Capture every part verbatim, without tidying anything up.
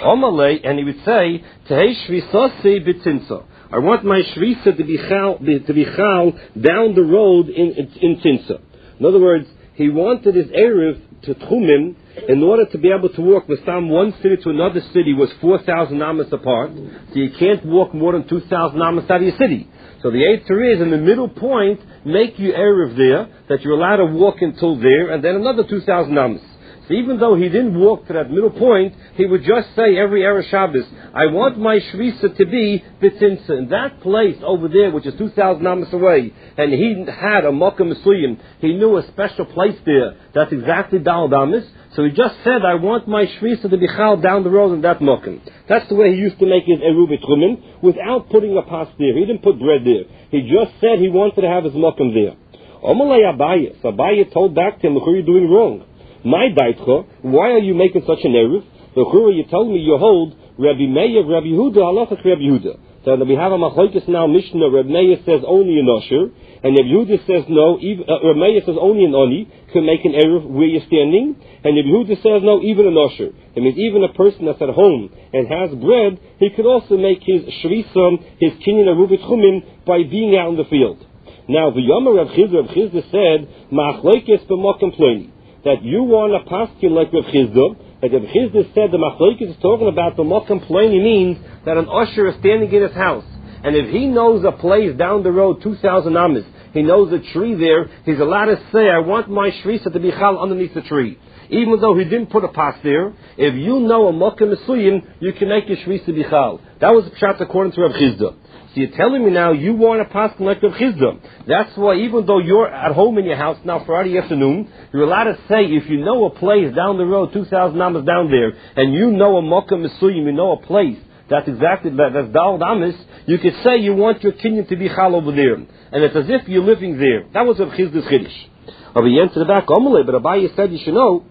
Omalei, and he would say, Tehei shvisasi b'tinsa. I want my shrisa to be chal, to be chal down the road in, in, in Tinsa. In other words, he wanted his Erev to Tchumim in order to be able to walk from one city to another city was four thousand amas apart, so you can't walk more than two thousand amas out of your city. So the Eitzah is, in the middle point, make you Erev there, that you're allowed to walk until there, and then another two thousand amas. So even though he didn't walk to that middle point, he would just say every Erev Shabbos, I want my Shvisa to be B'tinsa. In that place over there, which is two thousand amas away, and he had a Mokkah Mesuyim, he knew a special place there, that's exactly Dal Damas. So he just said, I want my Shvisa to be Chal down the road in that Mokkah. That's the way he used to make his Eruv B'tchumen, without putting a pas there. He didn't put bread there. He just said he wanted to have his Mokkah there. Omalei Abaye. So Abaye told back to him, look, you're doing wrong. My daitcha, why are you making such an eruv? The Chura, you told me you hold Rabbi Meir, Rabbi Yehuda, halachas Rabbi Yehuda. So that we have a machlokes now, Mishnah, Rabbi Meir says only an usher, and Rabbi Yehuda says no, even, uh, Rabbi Meir says only an oni can make an eruv where you're standing, and Rabbi Yehuda says no, even an usher. It means even a person that's at home and has bread, he could also make his shrisam, his kinyan eruv b'tchumen by being out in the field. Now, the Yomer Rav Chizda, Rav Chizda said, machlokes b'mokem ploni. That you want a paskin like Rav Chizda, that Rav Chizda said the machlokes is talking about the mokum plainly means that an usher is standing in his house, and if he knows a place down the road two thousand amas, he knows a tree there, he's allowed to say, I want my shrisa to be chal underneath the tree. Even though he didn't put a pas there, if you know a mokum mesuyim, you can make your shrisa be chal. That was the pshat according to Rav Chizda. So you're telling me now you want a paskin like Rav Chizda. That's why even though you're at home in your house now Friday afternoon, you're allowed to say if you know a place down the road, two thousand amas down there, and you know a mokkah mesuyim, you know a place that's exactly that, that's dal amas, you could say you want your kinyan to be chal over there, and it's as if you're living there. That was Rav Chizda's chiddush. But he answered back, Omelei, but Abaye said you should know.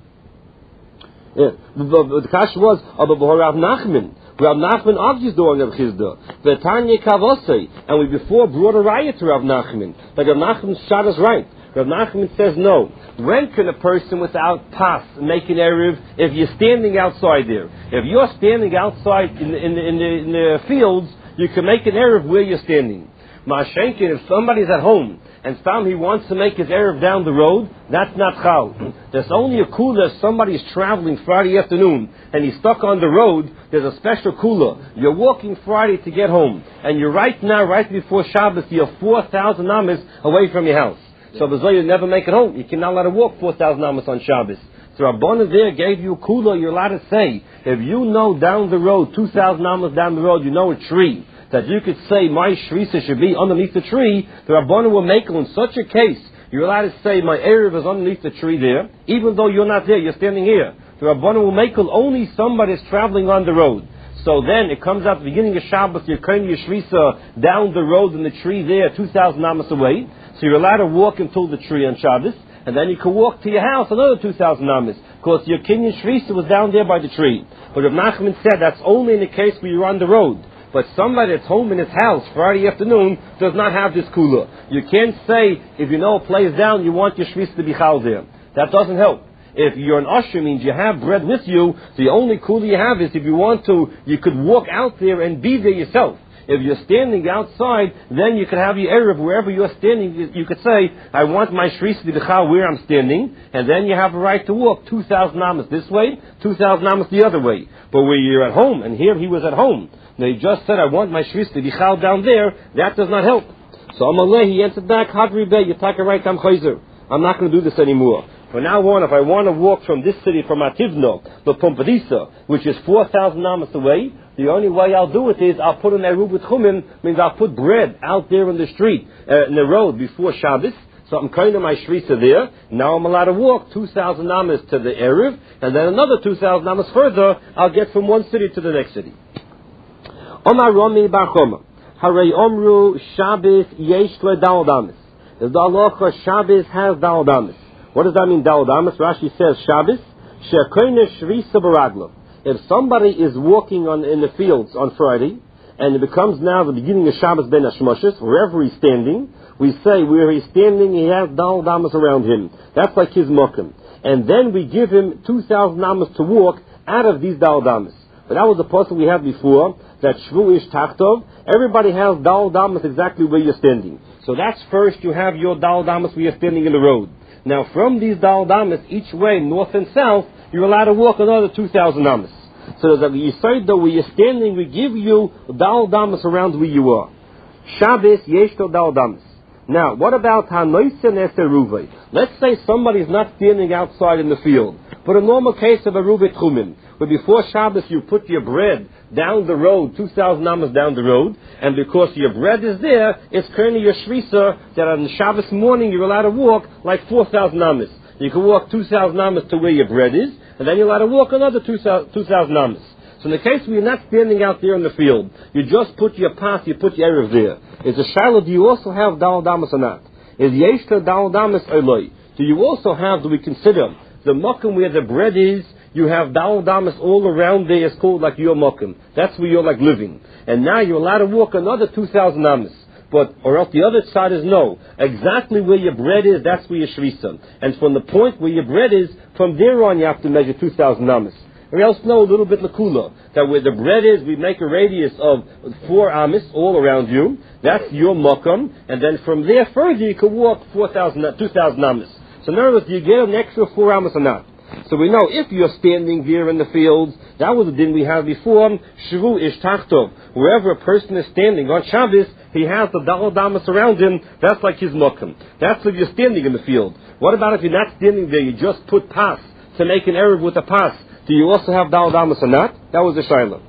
Yeah, the, the, the kash was of Rav Nachman. Rav Nachman argues during Rav Chizda. The Tanya Kavosei, and we before brought a riot to Rav Nachman. But Rav Nachman shot us right. Rav Nachman says no. When can a person without pas make an eruv? If you're standing outside there, if you're standing outside in the, in the, in the, in the fields, you can make an eruv where you're standing. Ma'ashenkin, if somebody's at home and Stam he wants to make his eruv down the road, that's not chal. There's only a kula if somebody's traveling Friday afternoon and he's stuck on the road. There's a special kula. You're walking Friday to get home, and you're right now, right before Shabbos, you're four thousand amas away from your house. So B'zoi, you never make it home. You cannot let it walk four thousand amas on Shabbos. So Rabbana there gave you a kula. You're allowed to say, if you know down the road, two thousand amas down the road, you know a tree, that you could say, my shrisa should be underneath the tree, the Rabbana will make it in such a case. You're allowed to say, my eruv is underneath the tree there, even though you're not there, you're standing here. The Rabbana will make it only somebody is traveling on the road. So then it comes out at the beginning of Shabbos, you're carrying your shrisa down the road in the tree there, two thousand amas away. So you're allowed to walk until the tree on Shabbos, and then you can walk to your house another two thousand amas, because your kinyan shrisa was down there by the tree. But Rav Nachman said that's only in the case where you're on the road. But somebody that's home in his house Friday afternoon does not have this kula. You can't say, if you know a place down, you want your shrisa to be chal there. That doesn't help. If you're an usher, means you have bread with you, the only kula you have is if you want to, you could walk out there and be there yourself. If you're standing outside, then you can have your eruv wherever you're standing. You could say, I want my shrisa to be chal where I'm standing, and then you have a right to walk two thousand amas this way, two thousand amas the other way. But where you're at home, and here he was at home, now he just said, I want my shrisa to be chal down there, that does not help. So Amalei, he answered back, Hadri Bey, you take a right time chayzer. I'm not going to do this anymore. From now on, if I want to walk from this city, from Ativno, to Pompadisa, which is four thousand amas away, the only way I'll do it is I'll put an eruv with chumin, means I'll put bread out there in the street, uh, in the road before Shabbos. So I'm kind of my shrisa there. Now I'm allowed to walk two thousand amas to the eruv, and then another two thousand amas further, I'll get from one city to the next city. Omar Romi Bar Choma, Harei Omru Shabbos Yesh Le Dal Damas. The halacha Shabbos has Dal Damas. What does that mean, Dal Damas? Rashi says Shabbos Shekoine Shrisa Baraglo. If somebody is walking on in the fields on Friday, and it becomes now the beginning of Shabbos Ben Hashmoshes, wherever he's standing, we say where he's standing, he has Dal Damas around him. That's like his mokum. And then we give him two thousand amas to walk out of these Dal Damas. But that was the puzzle we had before, that Shvu Ish Tachtov. Everybody has Dal Damas exactly where you're standing. So that's first, you have your Dal Damas where you're standing in the road. Now from these Dal Damas, each way, north and south, you're allowed to walk another two thousand Damas. So that you say, though, where you're standing, we give you Dal Damas around where you are. Shabbos, Yeshto Dal Damas. Now, what about Hanoisen Eser? Let's say somebody's not standing outside in the field, but a normal case of a Ruvet Chumin, where before Shabbos you put your bread down the road, two thousand amas down the road, and because your bread is there, it's currently your Shvisa that on Shabbos morning you're allowed to walk like four thousand amas. You can walk two thousand amas to where your bread is, and then you're allowed to walk another two thousand amas. So in the case where you're not standing out there in the field, you just put your path, you put your Erev there. Is a Shiloh, do you also have Dal Damas or not? Is Yeshta Dal Damas Eloi? Do you also have, do we consider, the Mokum where the bread is, you have Dal Damas all around there, it's called like your Mokum. That's where you're like living. And now you're allowed to walk another two thousand amas. But, or else the other side is no. Exactly where your bread is, that's where your Shvisa. And from the point where your bread is, from there on you have to measure two thousand amas. We also know a little bit lakula, that where the bread is, we make a radius of four amis all around you. That's your makam, and then from there further you can walk four thousand, two thousand amis. So in other words, do you get an extra four amis or not? So we know if you're standing here in the fields, that was the din we had before, Shvu Ish Tachtov. Wherever a person is standing on Shabbos, he has the Dal Damas around him, that's like his makam. That's if you're standing in the field. What about if you're not standing there, you just put pas to make an Erev with a pas? Do you also have Dal Damas or not? That was the Shiloh.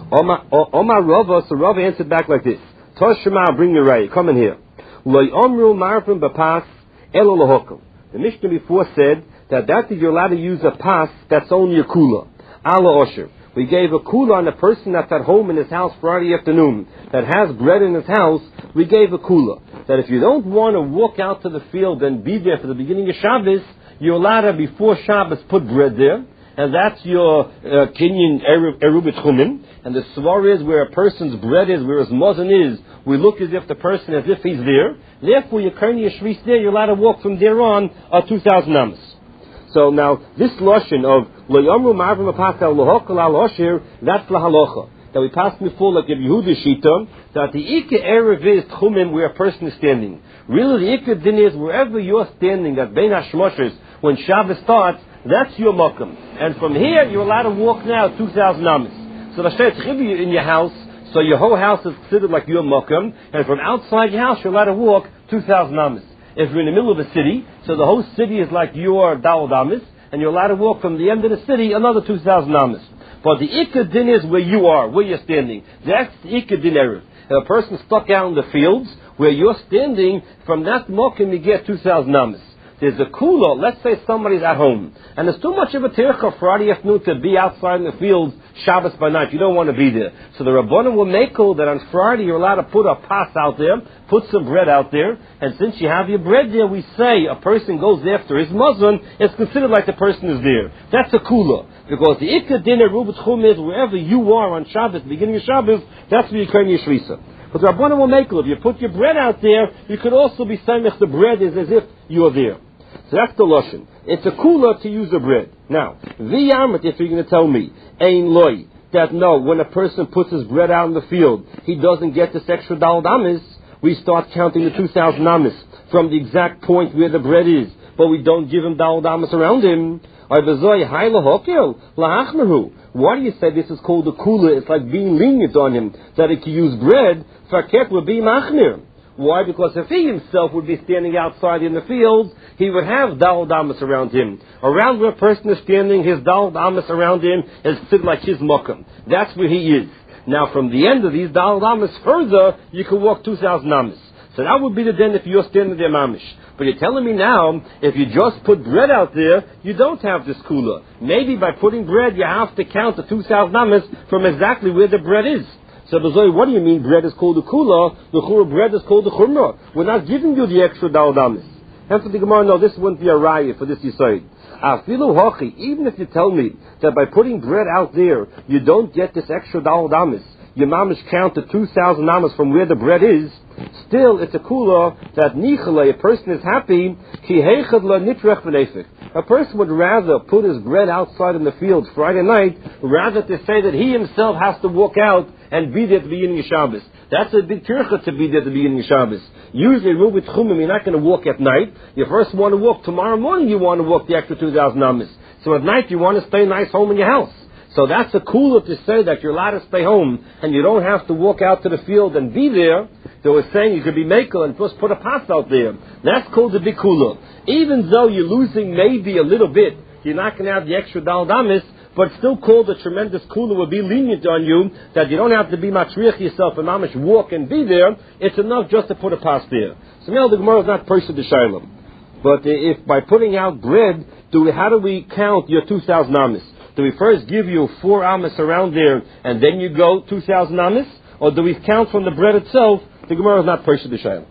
Omar Rava, so Rava answered back like this. Tosh Shema, bring your ray, come in here. Loi Omru Marvin Bapas Elo Lahokum. The Mishnah before said that that you're allowed to use a pas that's only a kula. Ala Osher. We gave a kula on a person that's at home in his house Friday afternoon, that has bread in his house, we gave a kula. That if you don't want to walk out to the field and be there for the beginning of Shabbos, you're allowed to, before Shabbos, put bread there. And that's your uh, Kenyan Erubit Chumin. And the svar is where a person's bread is, where his muzzin is, we look as if the person, as if he's there. Therefore, your Kerni Yeshvis there, you're allowed to walk from there on uh, two thousand amas. So now, this lotion of Lo Yomru Marvim Apasal Lohokal Al Osher, that's La Halacha. That we passed before, like in Yehuda Shita, that the Ike Erev is Tchumim, where a person is standing. Really, the Ike Din is wherever you're standing, at Bein HaShmoshes, when Shabbos starts, that's your makam. And from here, you're allowed to walk now two thousand amas. So the Shayat Chivi in your house, so your whole house is considered like your makam, and from outside your house, you're allowed to walk two thousand amas. If you're in the middle of a city, so the whole city is like your Dal Damas, and you're allowed to walk from the end of the city another two thousand amas. But the Ikka Din is where you are, where you're standing. That's the Ikka Din Erev. If a person stuck out in the fields, where you're standing, from that makam you get two thousand amas. There's a kula, let's say somebody's at home, and there's too much of a tircha Friday afternoon to be outside in the fields Shabbos by night. You don't want to be there. So the Rabbanim will make that on Friday you're allowed to put a pas out there, put some bread out there, and since you have your bread there, we say a person goes after his muzzin, it's considered like the person is there. That's a kula. Because the Ikka Dinner Rubit Chum is wherever you are on Shabbos, beginning of Shabbos, that's where you turn your Shvisa. But the Rabbanim will make it. If you put your bread out there, you could also be saying if the bread is as if you're there. So that's the Lashon. It's a kula to use the bread. Now, v'yamet, if you're going to tell me, ein loy, that no, when a person puts his bread out in the field, he doesn't get this extra Dal Damas, we start counting the two thousand amas from the exact point where the bread is, but we don't give him Dal Damas around him. Why do you say this is called a kula? It's like being lenient on him, that he can use bread, faket would be machmir. Why? Because if he himself would be standing outside in the fields, he would have Dal Damas around him. Around where a person is standing, his Dal Damas around him is still like his makam. That's where he is. Now from the end of these Dal Damas further, you can walk two thousand amas. So that would be the den if you're standing there mamish. But you're telling me now, if you just put bread out there, you don't have this kula. Maybe by putting bread, you have to count the two thousand amas from exactly where the bread is. So, what do you mean bread is called the kula? The chura bread is called the chumrah. We're not giving you the extra Dal Damas. And for the Gemara, no, this wouldn't be a raya for this Yisayid. Afilu hachi, even if you tell me that by putting bread out there, you don't get this extra Dal Damas, your mamish count the two thousand amas from where the bread is, still it's a kula that nichale, a person is happy, ki heichad la nitrech v'nefik. A person would rather put his bread outside in the field Friday night, rather to say that he himself has to walk out and be there at the beginning of Shabbos. That's a big kircha to be there at the beginning of Shabbos. Usually, Rubit Chumim, you're not going to walk at night. You first want to walk. Tomorrow morning, you want to walk the extra two thousand amas. So at night, you want to stay nice home in your house. So that's a cooler to say that you're allowed to stay home and you don't have to walk out to the field and be there. They were saying you could be makel and just put a pass out there. That's called the big cooler. Even though you're losing maybe a little bit, you're not going to have the extra dal damis, but still called a tremendous cooler will be lenient on you, that you don't have to be matriach yourself and mamish walk and be there. It's enough just to put a pass there. So now the Gemara is not person to Shiloh. But if by putting out bread, do we, how do we count your two thousand amas? Do we first give you four amas around there and then you go two thousand amas? Or do we count from the bread itself? The Gemara is not person to Shiloh.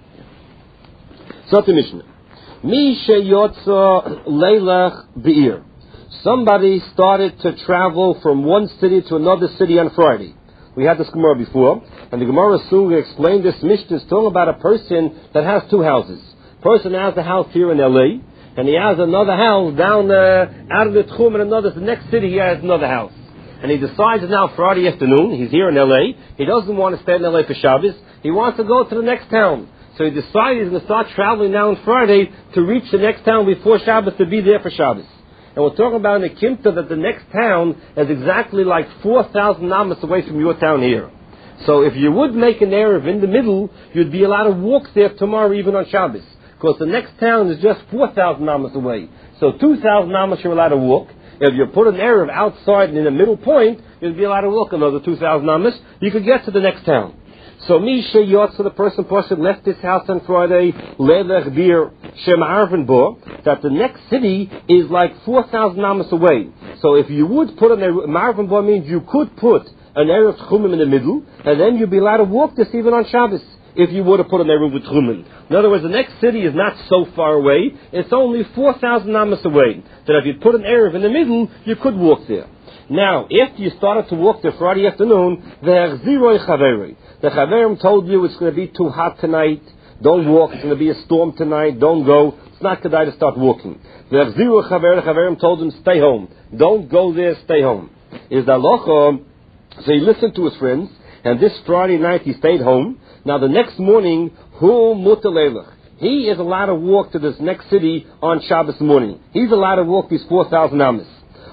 So the Mishnah. Mi sheyotza leilach be'ir. Somebody started to travel from one city to another city on Friday. We had this Gemara before, and the Gemara soon explained this Mishnah is talking about a person that has two houses. Person has a house here in L A, and he has another house down uh, out of the Tchum in another, the next city he has another house. And he decides now Friday afternoon, he's here in L A, he doesn't want to stay in L A for Shabbos, he wants to go to the next town. So he decides he's going to start traveling now on Friday to reach the next town before Shabbos to be there for Shabbos. And we're talking about in the Kimta that the next town is exactly like four thousand amas away from your town here. So if you would make an Erev in the middle, you'd be allowed to walk there tomorrow even on Shabbos. Because the next town is just four thousand amas away. So two thousand amas you're allowed to walk. If you put an Erev outside and in the middle point, you'd be allowed to walk another two thousand amas. You could get to the next town. So Misha Yotz, so the person person left his house on Friday, Lelech Bir Shem Arvin Bo, that the next city is like four thousand amas away. So if you would put an Erev, Marvin Bo means you could put an Erev Tchumim in the middle, and then you'd be allowed to walk this even on Shabbos, if you would have put an Erev with Tchumim. In other words, the next city is not so far away, it's only four thousand amas away. That if you put an Erev in the middle, you could walk there. Now, if you started to walk there Friday afternoon, the Ziroi Chaverei. The Chaverim told you it's going to be too hot tonight. Don't walk. It's going to be a storm tonight. Don't go. It's not good to start walking. The Ziroi Chaverei, the Chaverim told him, stay home. Don't go there. Stay home. Is the halacha? So he listened to his friends, and this Friday night he stayed home. Now the next morning, hu mutalelach. He is allowed to walk to this next city on Shabbos morning. He's allowed to walk these four thousand amas.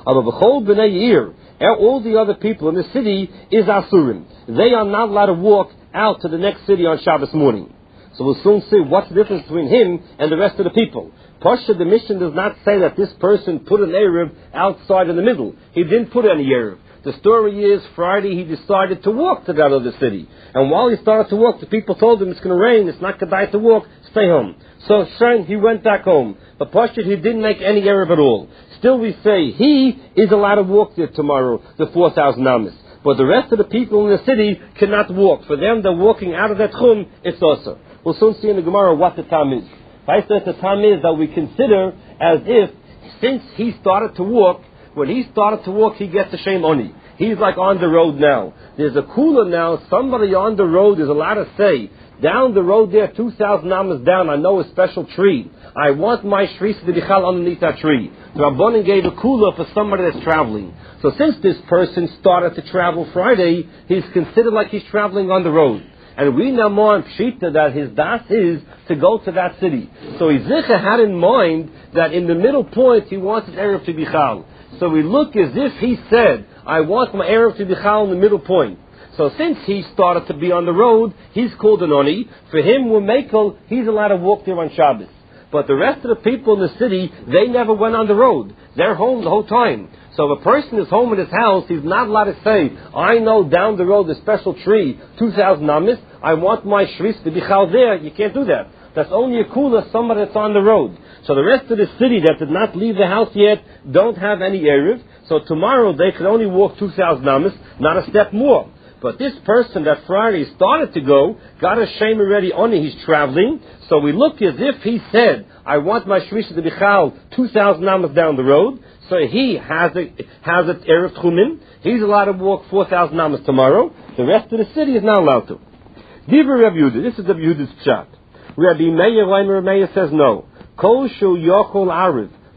All the other people in the city is asurim. They are not allowed to walk out to the next city on Shabbos morning. So we'll soon see what's the difference between him and the rest of the people. Pasha, the mission does not say that this person put an Erev outside in the middle. He didn't put any Erev. The story is Friday he decided to walk to that other city. And while he started to walk, the people told him it's going to rain, it's not kedai to walk, stay home. So Shem, he went back home. But Pasha, he didn't make any Erev at all. Still we say he is allowed to walk there tomorrow, the four thousand amas. But the rest of the people in the city cannot walk. For them, they're walking out of that chum, it's also. We'll soon see in the Gemara what the time is. I said the time is that we consider as if, since he started to walk, when he started to walk, he gets a shame oni. He's like on the road now. There's a cooler now. Somebody on the road is allowed to say, down the road there, two thousand amas down, I know a special tree. I want my shris to be chal underneath that tree. The Rabbanan gave a cooler for somebody that's traveling. So since this person started to travel Friday, he's considered like he's traveling on the road. And we know more on Pshita that his das is to go to that city. So Yizicha had in mind that in the middle point he wants his Erev to be chal. So we look as if he said, I want my Erev to be chal in the middle point. So since he started to be on the road, he's called an oni. For him, Wumekel, he's allowed to walk there on Shabbos. But the rest of the people in the city, they never went on the road. They're home the whole time. So if a person is home in his house, he's not allowed to say, I know down the road the special tree, two thousand amas, I want my shris to be chal there. You can't do that. That's only a kula, somebody that's on the road. So the rest of the city that did not leave the house yet don't have any Erev. So tomorrow they could only walk two thousand amas, not a step more. But this person that Friday started to go, got a shame already on it, he's traveling. So we look as if he said, I want my shrisha to be chal two thousand amas down the road. So he has a, has an Erev Tchumin. He's allowed to walk four thousand amas tomorrow. The rest of the city is not allowed to. Divrei Rav Yehuda, this is Rav Yehuda's pshat. Rabbi Meir, Rabbi Meir says no. Kol shu yochol ariv,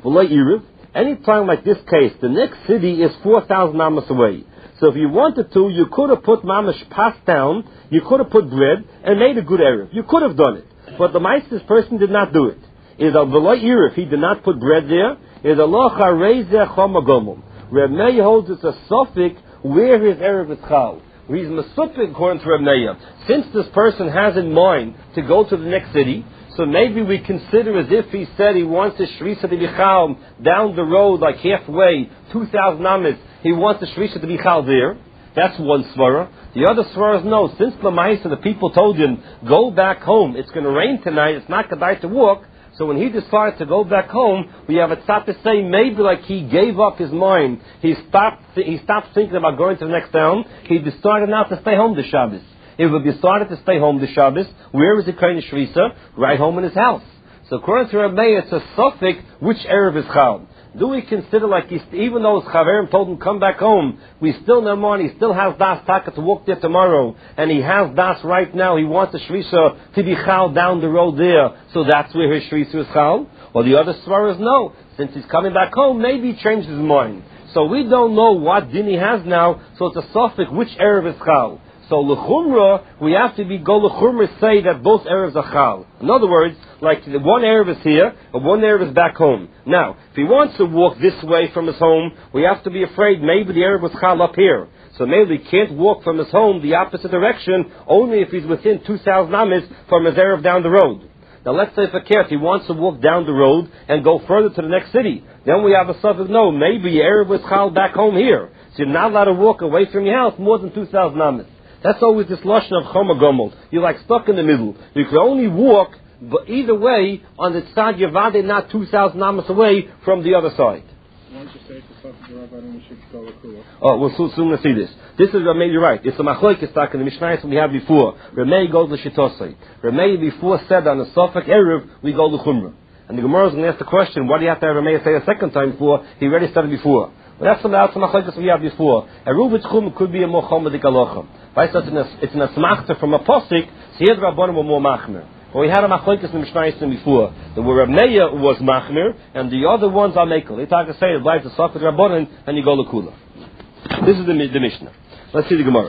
V'lo Erev. Any time like this case, the next city is four thousand amas away. So if you wanted to, you could have put mamash passed down, you could have put bread, and made a good erev. You could have done it. But the Meister's person did not do it. Is a v'lo Erev, he did not put bread there, is a lo charei zeh choma gomel. Reb Meir holds it's a suffix where his erev is chal. He's mesupik according to Reb Meir. Since this person has in mind to go to the next city, so maybe we consider as if he said he wants the Shrisa to be chal down the road, like halfway, two thousand amas, he wants the Shrisa to be chal there. That's one svara. The other svara is no, since Lamaisa, the people told him, go back home, it's going to rain tonight, it's not kedai to walk. So when he decided to go back home, we have a tzad to say maybe like he gave up his mind. He stopped, he stopped thinking about going to the next town. He decided not to stay home this Shabbos. If he decided to stay home this Shabbos, where is the Kohen Shrisa? Right home in his house. So according to Reb Meir, it's a suffix which erev is chal. Do we consider like he's, even though his chaverim told him come back home, we still know more, he still has das taka to walk there tomorrow, and he has das right now, he wants the shrisha to be chal down the road there, so that's where his shrisha is chal? Or the other svara is no, since he's coming back home, maybe he changed his mind. So we don't know what din he has now, so it's a suffix which erev is chal. So l'chumra, we have to be go l'chumra say that both erevs are chal. In other words, like one erev is here, and one erev is back home. Now, if he wants to walk this way from his home, we have to be afraid maybe the erev was chal up here. So maybe he can't walk from his home the opposite direction, only if he's within two thousand amas from his erev down the road. Now let's say for Kert, he wants to walk down the road and go further to the next city. Then we have a suffix, no, maybe erev was chal back home here. So you're not allowed to walk away from your house more than two thousand amas. That's always this lashon of choma gomel. You're like stuck in the middle. You can only walk, but either way, on the tzad yavade, not two thousand amas away from the other side. Why don't you say it's the suffix of Rabbanim should go with Kula? Oh, we'll soon, soon see this. This is Ramei, you're right. It's a machlokes talk in the Mishnayos we had before. Ramei goes to Shitosai. Ramei before said on the Safek Erev, we go to Chumrah. And the Gemara is going to ask the question, what do you have to have Ramei say a second time for? He already said it before. But that's some outside machlokes we had before. A Ruvitz Chum could be a more chomadik alocha. It's an asmachta from a posik, so here the Rabbanim were more machmir. But we had a machlokes in the Mishnayos before. The where Reb Meir was machmir, and the other ones are mekel. They talk to say it lies the Safek Rabbanim, and you go to Kula. This is the, the Mishnah. Let's see the Gemara.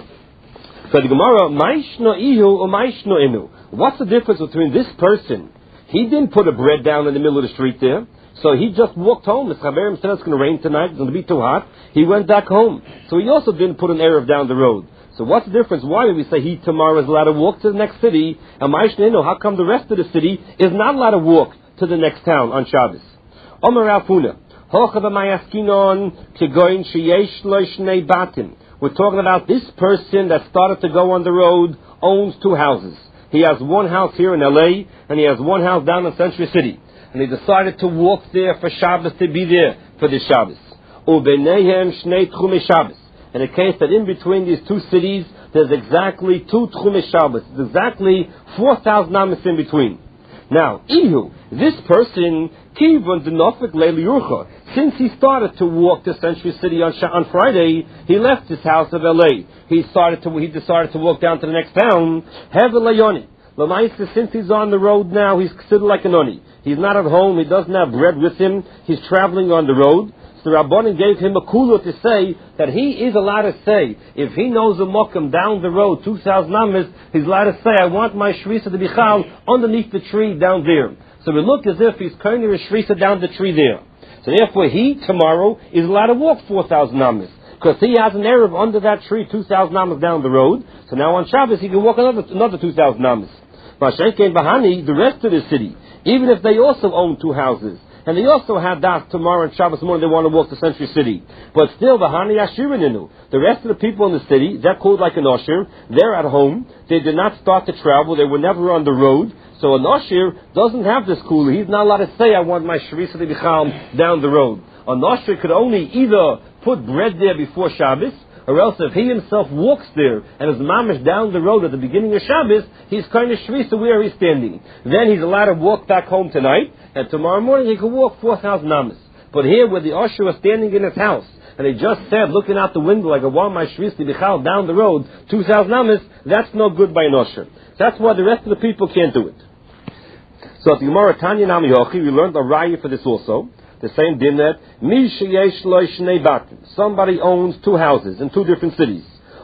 So the Gemara, Maishno ihu or Maishno inu. What's the difference between this person? He didn't put a bread down in the middle of the street there. So he just walked home. His chaverim said it's going to rain tonight. It's going to be too hot. He went back home. So he also didn't put an erev down the road. So what's the difference? Why do we say he tomorrow is allowed to walk to the next city? And Maishno, how come the rest of the city is not allowed to walk to the next town on Shabbos? Omer Alpuna. We're talking about this person that started to go on the road, owns two houses. He has one house here in L A, and he has one house down in Century City. And he decided to walk there for Shabbos, to be there for the Shabbos. In the case that in between these two cities, there's exactly two Tchumei Shabbos. There's exactly four thousand amas in between. Now, Ihu, this person, Kivon Denofik Leili Urcha, since he started to walk to Century City on, on Friday, he left his house of L A. He started to he decided to walk down to the next town. Hevelayoni. Lamaisa, since he's on the road now, he's considered like an oni. He's not at home. He doesn't have bread with him. He's traveling on the road. So Rabbanan gave him a kula to say that he is allowed to say, if he knows a mokum down the road, two thousand amas, he's allowed to say, I want my shrisa to be chal underneath the tree down there. So we look as if he's turning his shrisa down the tree there. So therefore he, tomorrow, is allowed to walk four thousand amas. Because he has an erev under that tree, two thousand amas down the road. So now on Shabbos he can walk another, another two thousand amas. Mashenkein Bahani, the rest of the city, even if they also own two houses, and they also have das tomorrow and Shabbos morning, they want to walk to Century City. But still, Bahani Ashirininu, the rest of the people in the city, they're called like an Ashir, they're at home, they did not start to travel, they were never on the road, so an Ashir doesn't have this kula. He's not allowed to say, I want my Sharisa to be chal down the road. An Ashir could only either put bread there before Shabbos, or else if he himself walks there and is mamish down the road at the beginning of Shabbos, he's kind of shvisa where he's standing. Then he's allowed to walk back home tonight, and tomorrow morning he can walk four thousand amas. But here, where the usher was standing in his house, and he just said, looking out the window like, I want my shvisa to be chal down the road, two thousand amas, that's no good by an usher. That's why the rest of the people can't do it. So at the Gemara Tanya Nami Yochi, we learned a raya for this also. The same din that somebody owns two houses in two different cities.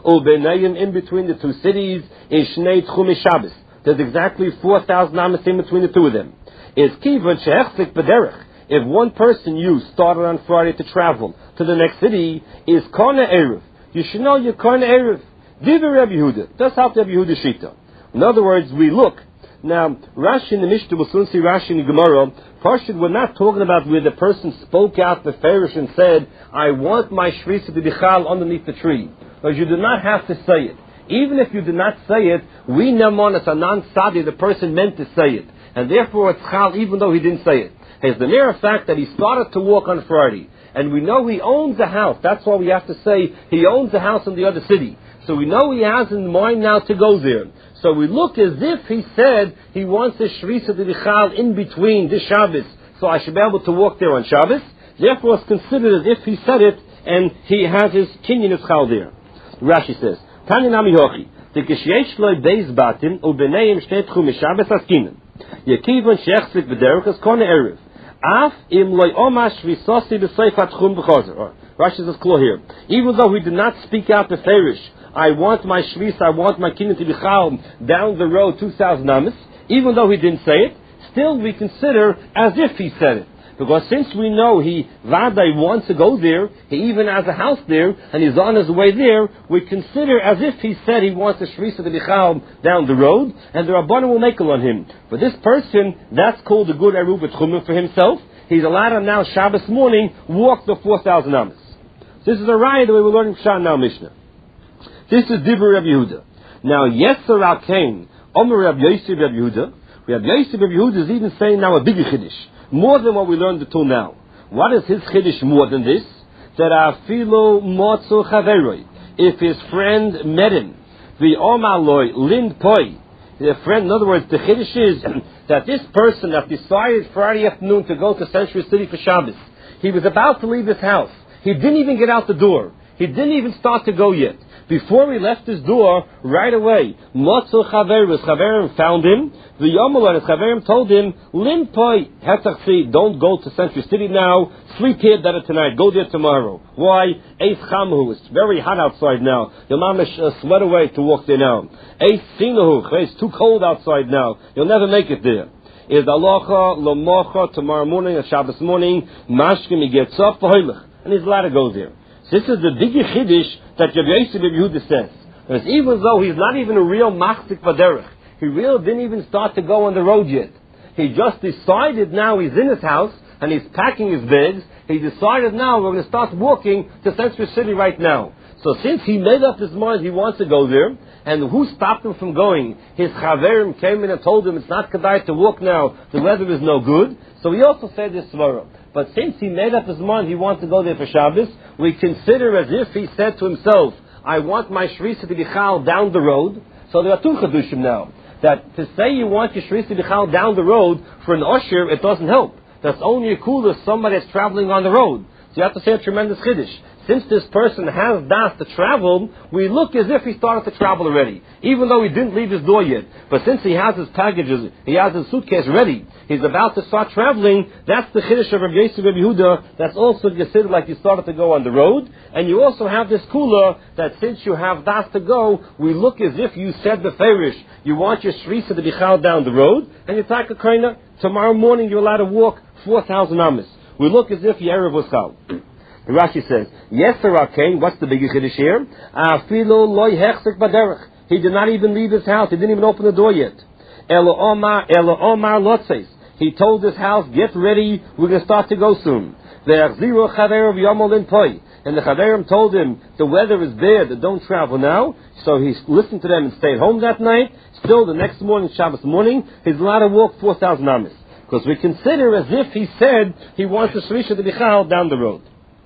In between the two cities is Shnei Tchumi Shabbos. There's exactly four thousand amas in between the two of them. Is kivan shehechzik b'derech. If one person you started on Friday to travel to the next city, is Karna Erev. You should know you're Karna Erev. Divrei Rabbi Yehuda. That's how Rabbi Yehuda Shita. In other words, we look. Now, Rashi in the Mishnah, we'll soon see Rashi in the Gemara. Parshad, we're not talking about where the person spoke out the Farish and said, I want my Shrisa to be chal underneath the tree. Because you do not have to say it. Even if you did not say it, we know as a non-sadi, the person meant to say it. And therefore it's chal even though he didn't say it. It's the mere fact that he started to walk on Friday. And we know he owns a house. That's why we have to say he owns a house in the other city. So we know he has in mind now to go there. So we look as if he said he wants a Shrisa to be chal in between this Shabbos. So I should be able to walk there on Shabbos. Therefore it's considered as if he said it and he has his kinyan of chal there. Rashi says, Tani nami hochi, the kisheyesh loy beis batim ubeneim shnei tchum Shabbos askinan. Yekivon shechzik b'derech as kone erev. Af im loy omash v'sosi b'seif atchum b'chozer. Rashi says clear here. Even though he did not speak out the Farish, I want my shvis, I want my kinyan to be chal down the road two thousand amas. Even though he didn't say it, still we consider as if he said it. Because since we know he Vadai wants to go there, he even has a house there, and he's on his way there, we consider as if he said he wants a Shrisa to be chal down the road, and the Rabbanan will make it on him. For this person, that's called a good Eruv Tchumim for himself. He's allowed him now Shabbos morning walk the four thousand amas. This is a riot the way we're learning Pshat now Mishnah. This is Divrei Rabbi Yehuda. Now, Yeser Al Kain, Omer Rabbi Yosef Rabbi Yehuda. Rabbi Yosef Rabbi Yehuda is even saying now a bigger chiddush. More than what we learned until now. What is his chiddush more than this? That afilo motzu chaveroi. If his friend met him, the omaloi lind poi, the friend, in other words, the chiddush is that this person that decided Friday afternoon to go to Century City for Shabbos, he was about to leave his house. He didn't even get out the door. He didn't even start to go yet. Before he left his door, right away, Motzu Chaverim, Chaverim found him. The Yomalon, Chaverim told him, Limpoi, Hetachsi, don't go to Century City now. Sleep here better tonight. Go there tomorrow. Why? Eis Chamhu, it's very hot outside now. Your mama uh, sweat away to walk there now. Eis Sinahu, it's too cold outside now. You'll never make it there. Is Alocha, Lomocha, tomorrow morning, or Shabbos morning, Mashkim, he gets up, and he's allowed to go there. This is the bigger chiddush that Rabbi Yosef Rabbi Yehuda says. Because even though he's not even a real machzik v'derech, he really didn't even start to go on the road yet. He just decided now he's in his house and he's packing his bags. He decided now we're going to start walking to Century City right now. So since he made up his mind he wants to go there, and who stopped him from going? His chaverim came in and told him it's not kedai to walk now, the weather is no good. So he also said this svara. But since he made up his mind he wants to go there for Shabbos, we consider as if he said to himself, I want my Shrisa to be chal down the road. So there are two chadushim now. That to say you want your Shrisa to be chal down the road, for an usher, it doesn't help. That's only a cool as somebody that's traveling on the road. So you have to say a tremendous chiddush. Since this person has das to travel, we look as if he started to travel already, even though he didn't leave his door yet. But since he has his packages, he has his suitcase ready, he's about to start traveling, that's the chiddush of Rabbi Yosef Rabbi Yehuda, that's also considered like you started to go on the road. And you also have this kula, that since you have das to go, we look as if you said the farish, you want your shrisa to be chal down the road, and you take a kaina, tomorrow morning you're allowed to walk four thousand amas. We look as if your Erev was chal. The Rashi says, yes, Sir Arkain, what's the bigger chiddush here? Afilu loy hechzik baderech. He did not even leave his house. He didn't even open the door yet. Elo Omar, Elo Omar Lotzes. He told his house, get ready, we're going to start to go soon. Ve'achziru chaverim yomolin poi. And the chaverim told him, the weather is bad, don't travel now. So he listened to them and stayed home that night. Still, the next morning, Shabbos morning, he's allowed to walk four thousand amas. Because we consider as if he said he wants the Shrisha to be chal down the road.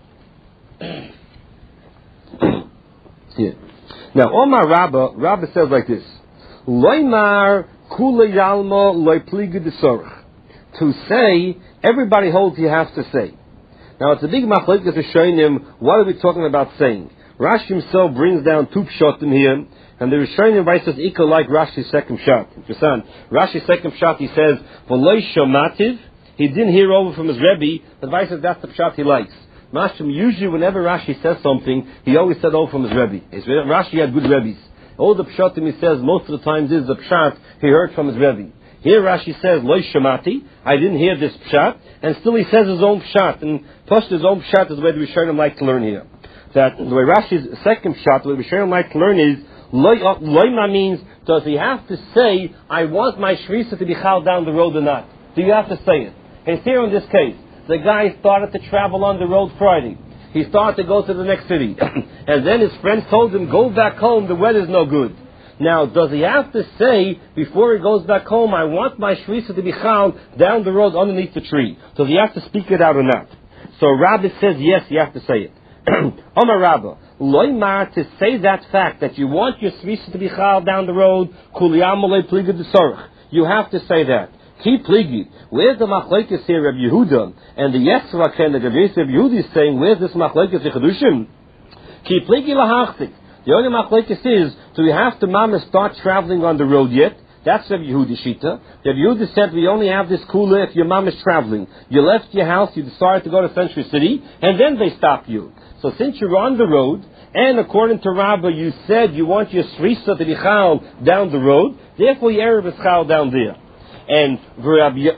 Yeah. Now, Omar Rabba, Rabba says like this: Loimar kula yalma loy pliga desorach. To say, everybody holds you have to say. Now, it's a big machlekes to show him what are we talking about saying. Rashi himself brings down two pshatim here, and the Rishonim writes as equal like Rashi's second pshat. Interesting. Rashi's second pshat, he says, "V'loy shomativ he didn't hear over from his Rebbe, but Rashi says that's the pshat he likes. Mashim, usually whenever Rashi says something, he always said over from his Rebbe. His, Rashi had good Rebbes. All the pshatim he says most of the times is the pshat he heard from his Rebbe. Here Rashi says, Loi Shamati, I didn't hear this pshat, and still he says his own pshat, and plus his own pshat is the way the Rishonim like to learn here. That the way Rashi's second pshat, the way Rishonim like to learn is, Loima means, does he have to say, I want my Shrisa to be chal down the road or not? Do you have to say it? And here in this case, the guy started to travel on the road Friday. He started to go to the next city. And then his friends told him, go back home, the weather's no good. Now, does he have to say, before he goes back home, I want my Shrisa to be chal down the road underneath the tree? Does he have to speak it out or not? So Rabbi says, yes, you have to say it. Omar Rabba, Loimar, to say that fact, that you want your Shrisa to be chal down the road, Kuliyamale Pliga Desorach. You have to say that. Ki Pligi. Where's the Machlekes here, Rabbi Yehuda? And the Yesra Ken, the Rabbi Yehuda is saying, where's this Machlekes Yechadushim? Ki Pligi Lahachzik. The only machlekes is, do we have to mama start traveling on the road yet? That's Rabbi Yehuda Shita. Rabbi Yehuda said we only have this kula if your mom is traveling. You left your house, you decided to go to Century City, and then they stop you. So since you're on the road, and according to Rabbah, you said you want your srisa to be chal down the road, therefore your erev is chal down there. And Rabbi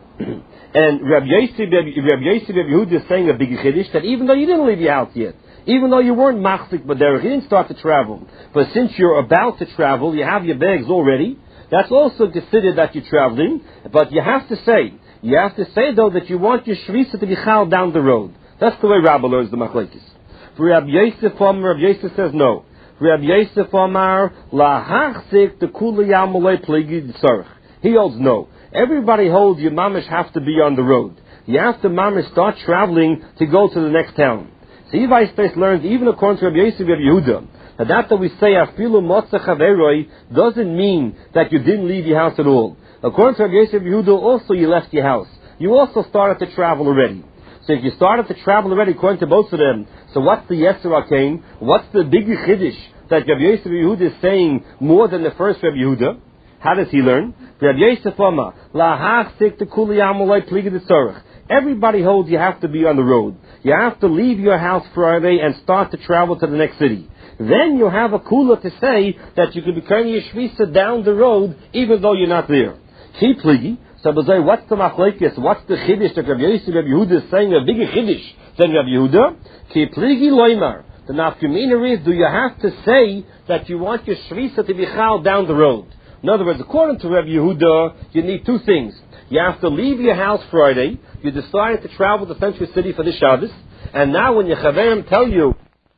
and Rabbi Yosef Rabbi Yehuda is saying a big chiddush that even though you didn't leave your house yet, even though you weren't machzik b'derech, you didn't start to travel. But since you're about to travel, you have your bags already, that's also considered that you're traveling. But you have to say, you have to say though that you want your shrisa to be chal down the road. That's the way Rabbi learns the machlekes. For Rabbi Yosef Omar, Rabbi Yosef says no. For Rabbi Yosef Omar, lahachzik the kula yamalei plegi tzarich. He holds no. Everybody holds your mamish have to be on the road. You have to mamish start traveling to go to the next town. So Yivai Space learns, even according to Rabbi Yosef Rabbi Yehuda, that that that we say, afilu motza chaveroi, doesn't mean that you didn't leave your house at all. According to Rabbi Yosef Rabbi Yehuda, also you left your house. You also started to travel already. So if you started to travel already, according to both of them, so what's the Yetzer HaKain? What's the big chiddush that Rabbi Yosef Rabbi Yehuda is saying more than the first Rabbi Yehuda? How does he learn? Rabbi Yosef Omar, lahachzik the kuli amalei pligi desorach. Everybody holds you have to be on the road. You have to leave your house Friday and start to travel to the next city. Then you have a kula to say that you can be carrying your shvisa down the road even though you're not there. Ki pligi. So what's the machlekes? What's the chiddush that Rabbi Yosef Rabbi Yehuda is saying a bigger chiddush than Rabbi Yehuda? Ki pligi loimar. The nafkamina is, do you have to say that you want your shvisa to be chal down the road? In other words, according to Rabbi Yehuda, you need two things. You have to leave your house Friday. You decided to travel to Century City for the Shabbos. And now when your chaverim tell you,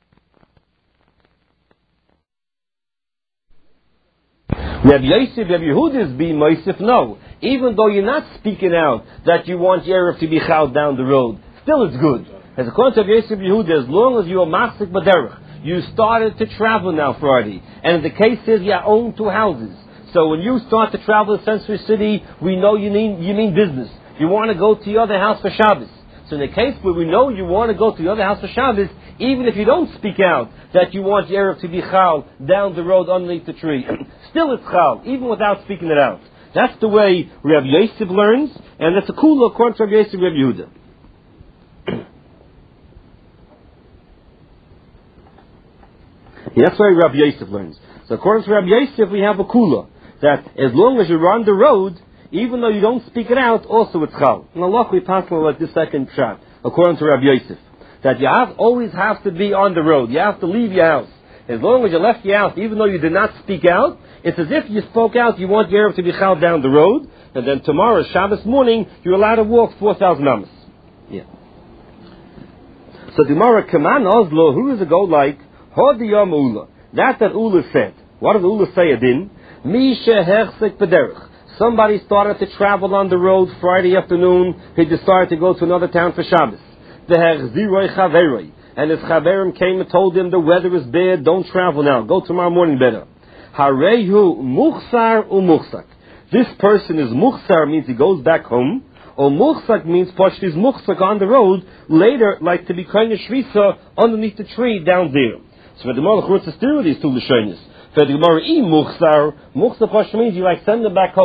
Rabbi Yosef, Rabbi Yehuda is being Moisef, no. Even though you're not speaking out that you want your erev to be chal down the road, still it's good. As according to Rabbi Yosef, Rabbi Yehuda, as long as you are masik b'derech, you started to travel now Friday. And the case is you own two houses. So when you start to travel to Century City, we know you mean, you mean business. You want to go to your other house for Shabbos. So in the case where we know you want to go to the other house for Shabbos, even if you don't speak out that you want your erev to be chal down the road underneath the tree, still it's chal, even without speaking it out. That's the way Rabbi Yosef learns, and that's a kula according to Rabbi Yosef Rabbi Yehuda. That's why Rabbi Yosef learns. So according to Rabbi Yosef, we have a kula that as long as you're on the road, even though you don't speak it out, also it's chal. And Allah, we pass like this second shot, according to Rabbi Yosef, that you have, always have to be on the road. You have to leave your house. As long as you left your house, even though you did not speak out, it's as if you spoke out, you want your erev to be chal down the road, and then tomorrow, Shabbos morning, you're allowed to walk four thousand amas. Yeah. So the Gemara, Kaman Oslo, who does it go like? Hodiyam Ula. That's that Ula said. What does Ula say it in? Misha Hersek Pederich. Somebody started to travel on the road Friday afternoon. He decided to go to another town for Shabbos. The Herziroi Chaveroi. And his Chaverim came and told him the weather is bad, don't travel now. Go tomorrow morning better. Harehu Muchsar Umuchsak. This person is Muchsar, means he goes back home. Or Muchsak means Pashti is Muchsak on the road. Later, like to be kind of Shvisa underneath the tree down there. So for the Gemara, these two Lashonis. For the Gemara, E Muchsar, Muchsar Pashti means you like send them back home.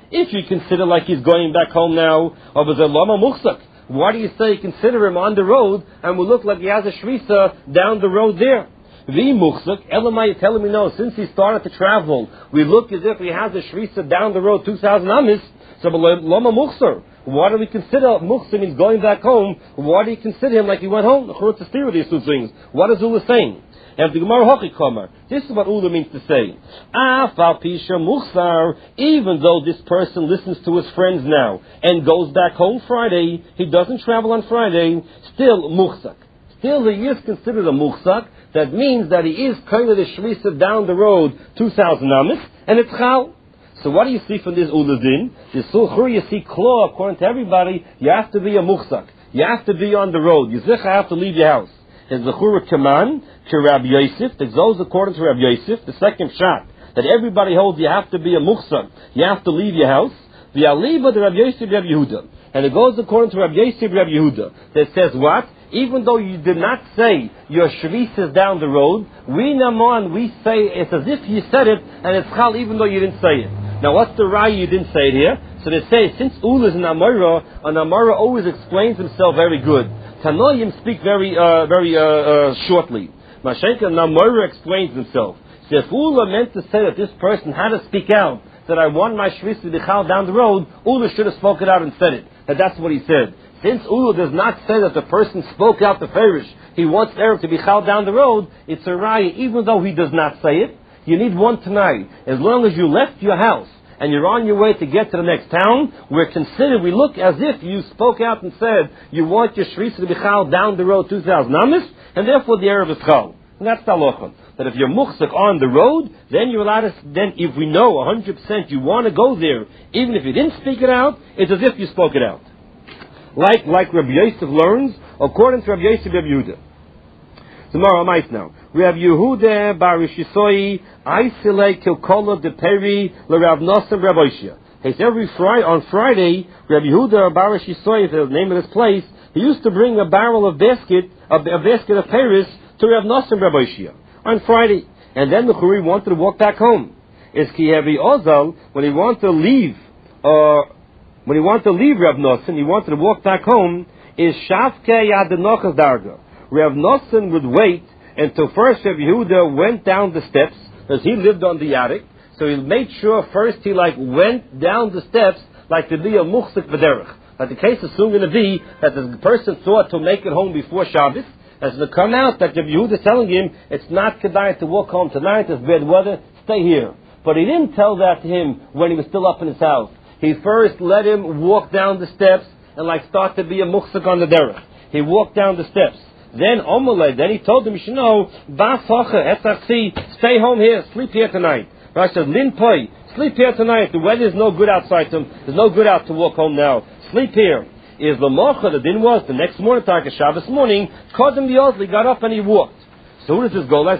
If you consider like he's going back home now, or was a lama muchsak, why do you say consider him on the road and will look like he has a shrisa down the road there? The muchsak, Elamai is telling me no, since he started to travel, we look as if he has a shrisa down the road two thousand amis, so lama muchsar. Why do we consider muchsar means going back home? Why do you consider him like he went home? What's the steer of these two things? What is Ula saying? And the Gemara Hochi Kamar. This is what Ula means to say. Afal Pisha Muchsar, even though this person listens to his friends now and goes back home Friday, he doesn't travel on Friday, still Muchsak. Still he is considered a Muchsak. That means that he is kind of the Shrisa down the road two thousand amis, and it's Chal. So what do you see from this Ula Din? The Sulchur, you see Klo, according to everybody, you have to be a Muchsak. You have to be on the road. You have to leave your house. His Zechura Kaman, to Rabbi Yosef, that goes according to Rabbi Yosef, the second shot, that everybody holds you have to be a muchsak, you have to leave your house, the Aliba, the Rabbi Yosef, Rabbi Yehuda. And it goes according to Rabbi Yosef, Rabbi Yehuda, that says what? Even though you did not say your shvis is down the road, we naman, we say it's as if you said it, and it's chal even though you didn't say it. Now what's the raya you didn't say it here? So they say, since Ula is an Amora, an Amora always explains himself very good. Tanoim speak very, uh, very uh, uh, shortly. Mashenka Namora explains himself. So if Ula meant to say that this person had to speak out, that I want my shvis to be chal down the road, Ula should have spoken out and said it. That that's what he said. Since Ula does not say that the person spoke out the farish, he wants Erev to be chal down the road, it's a raya, even though he does not say it. You need one tonight. As long as you left your house, and you're on your way to get to the next town, we're considered, we look as if you spoke out and said, you want your shris to be chal down the road two thousand amis, and therefore the Erev is chal. And that's the halachah. That if you're muchsak on the road, then you're allowed to, then if we know one hundred percent you want to go there, even if you didn't speak it out, it's as if you spoke it out. Like, like Rabbi Yosef learns, according to Rabbi Yosef, Rabbi Yehuda. Tomorrow, I'm now. Rabbi Yehuda bar Rishisoi, Aisile Kilkola de Peri, Le Rav Nosson Rabbi Oshia. He says every Friday, on Friday, Rabbi Yehuda bar Rishisoi is the name of this place, he used to bring a barrel of basket, a, a basket of Paris to Rav Nosson Rabbi Oshia on Friday. And then the Churi wanted to walk back home. Is Kihevi Ozal, when he wanted to leave, uh, when he wanted to leave Rav Nosson, he wanted to walk back home, is Shavke Yad Nochas Darga. Rav Nosson would wait until first Rav Yehuda went down the steps, because he lived on the attic, so he made sure first he like went down the steps like to be a muchzik v'derech. But the case is soon going to be that the person thought to make it home before Shabbos, as to come out that Rav Yehuda is telling him it's not kedai to walk home tonight, it's bad weather, stay here. But he didn't tell that to him when he was still up in his house. He first let him walk down the steps and like start to be a muchzik on the derech. He walked down the steps. Then Omalei, then he told him, you should know, Bas Hocha, Etzachsi, stay home here, sleep here tonight. Rashi said, Lin Poi, sleep here tonight. The weather is no good outside to him. There's no good out to walk home now. Sleep here. Is the Mocha, the din was, the next morning, Tarka Shabbos morning, called him the Ozli, got up and he walked. So who does this go like?